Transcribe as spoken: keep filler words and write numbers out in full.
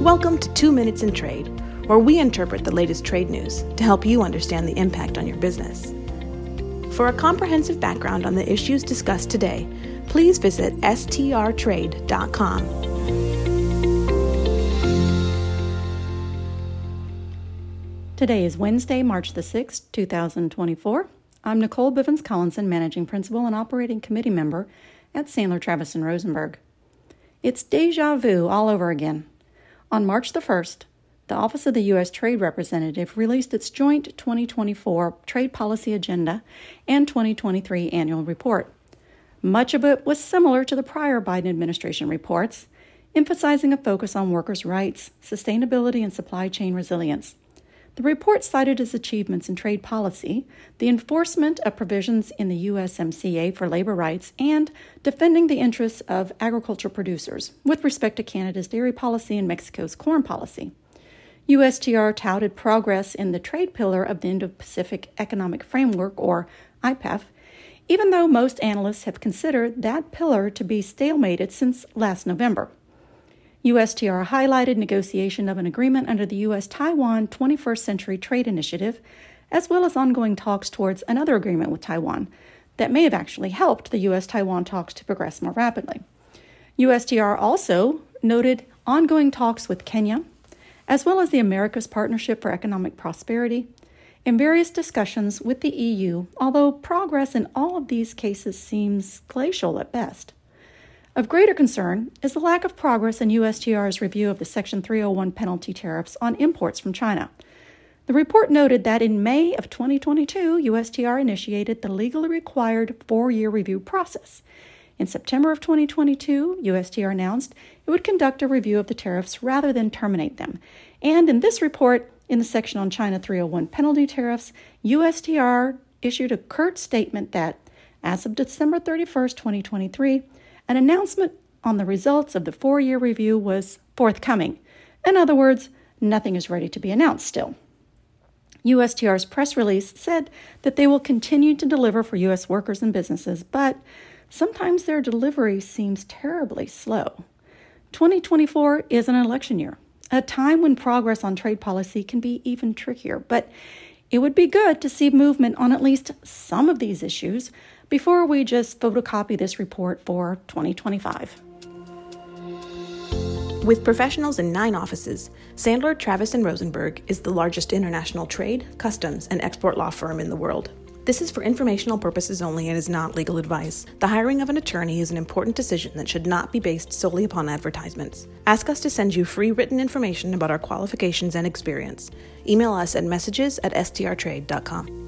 Welcome to Two Minutes in Trade, where we interpret the latest trade news to help you understand the impact on your business. For a comprehensive background on the issues discussed today, please visit S T R trade dot com. Today is Wednesday, March the sixth, two thousand twenty-four. I'm Nicole Bivens-Collinson, Managing Principal and Operating Committee Member at Sandler, Travis and Rosenberg. It's deja vu all over again. On March the first, the Office of the U S Trade Representative released its joint twenty twenty-four Trade Policy Agenda and twenty twenty-three Annual Report. Much of it was similar to the prior Biden administration reports, emphasizing a focus on workers' rights, sustainability, and supply chain resilience. The report cited as achievements in trade policy the enforcement of provisions in the U S M C A for labor rights and defending the interests of agricultural producers with respect to Canada's dairy policy and Mexico's corn policy. U S T R touted progress in the trade pillar of the Indo-Pacific Economic Framework, or I P E F, even though most analysts have considered that pillar to be stalemated since last November. U S T R highlighted negotiation of an agreement under the U S Taiwan twenty-first Century Trade Initiative, as well as ongoing talks towards another agreement with Taiwan that may have actually helped the U S Taiwan talks to progress more rapidly. U S T R also noted ongoing talks with Kenya, as well as the Americas Partnership for Economic Prosperity, and various discussions with the E U, although progress in all of these cases seems glacial at best. Of greater concern is the lack of progress in U S T R's review of the Section three oh one penalty tariffs on imports from China. The report noted that in May of twenty twenty-two, U S T R initiated the legally required four-year review process. In September of twenty twenty-two, U S T R announced it would conduct a review of the tariffs rather than terminate them. And in this report, in the section on China three oh one penalty tariffs, U S T R issued a curt statement that, as of December thirty-first, twenty twenty-three, an announcement on the results of the four-year review was forthcoming. In other words, nothing is ready to be announced still. U S T R's press release said that they will continue to deliver for U S workers and businesses, but sometimes their delivery seems terribly slow. twenty twenty-four is an election year, a time when progress on trade policy can be even trickier, but it would be good to see movement on at least some of these issues before we just photocopy this report for twenty twenty-five. With professionals in nine offices, Sandler, Travis and Rosenberg is the largest international trade, customs, and export law firm in the world. This is for informational purposes only and is not legal advice. The hiring of an attorney is an important decision that should not be based solely upon advertisements. Ask us to send you free written information about our qualifications and experience. Email us at messages at S T R trade dot com.